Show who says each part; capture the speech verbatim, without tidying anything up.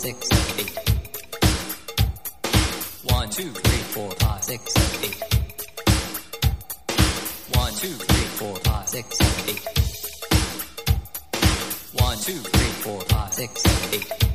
Speaker 1: six, seven, eight. One, two, three, four, five, six, seven, eight. One, two, three, four, five, six, seven, eight. One, two, three, four, five, six, seven, eight.